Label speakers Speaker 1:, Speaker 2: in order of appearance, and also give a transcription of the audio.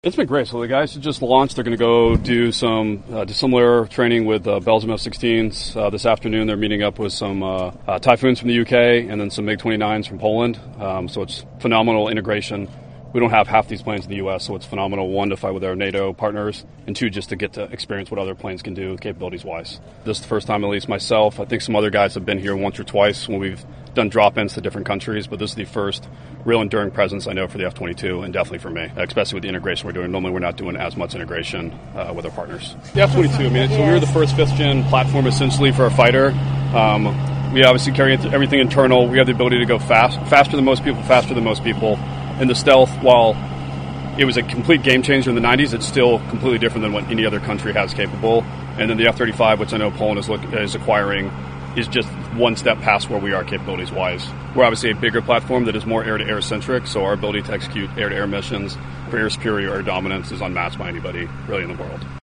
Speaker 1: It's been great. So the guys that just launched, they're going to go do some dissimilar training with Belgium F-16s. This afternoon they're meeting up with some Typhoons from the UK and then some MiG-29s from Poland. So it's phenomenal integration. We don't have half these planes in the U.S., so it's phenomenal, one, to fight with our NATO partners, and two, just to get to experience what other planes can do capabilities-wise. This is the first time, at least myself. I think some other guys have been here once or twice when we've done drop-ins to different countries, but this is the first real enduring presence I know for the F-22, and definitely for me, especially with the integration we're doing. Normally we're not doing as much integration with our partners. The F-22, so we were the first fifth-gen platform essentially for a fighter. We obviously carry everything internal. We have the ability to go faster than most people. And the stealth, while it was a complete game changer in the 90s, it's still completely different than what any other country has capable. And then the F-35, which I know Poland is acquiring, is just one step past where we are capabilities-wise. We're obviously a bigger platform that is more air-to-air centric, so our ability to execute air-to-air missions for air superior or dominance is unmatched by anybody really in the world.